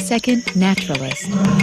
90-second Naturalist.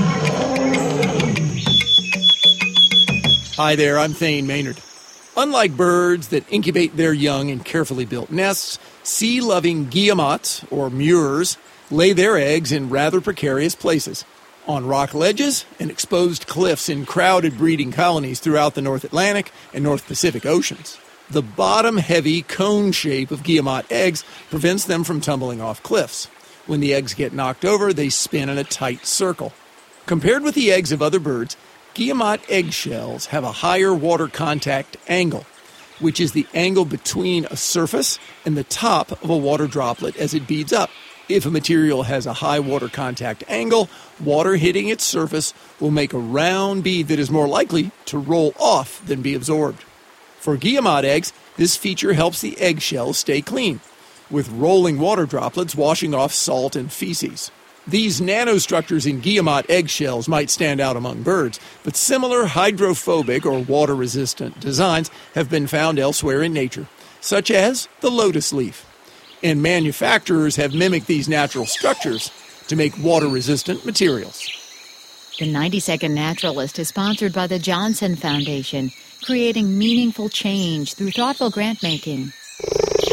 Hi there, I'm Thane Maynard. Unlike birds that incubate their young in carefully built nests, sea-loving guillemots, or murres, lay their eggs in rather precarious places. On rock ledges and exposed cliffs in crowded breeding colonies throughout the North Atlantic and North Pacific Oceans. The bottom-heavy cone shape of guillemot eggs prevents them from tumbling off cliffs. When the eggs get knocked over, they spin in a tight circle. Compared with the eggs of other birds, guillemot eggshells have a higher water contact angle, which is the angle between a surface and the top of a water droplet as it beads up. If a material has a high water contact angle, water hitting its surface will make a round bead that is more likely to roll off than be absorbed. For guillemot eggs, this feature helps the eggshell stay clean, with rolling water droplets washing off salt and feces. These nanostructures in guillemot eggshells might stand out among birds, but similar hydrophobic or water-resistant designs have been found elsewhere in nature, such as the lotus leaf. And manufacturers have mimicked these natural structures to make water-resistant materials. The 90-second Naturalist is sponsored by the Johnson Foundation, creating meaningful change through thoughtful grant-making.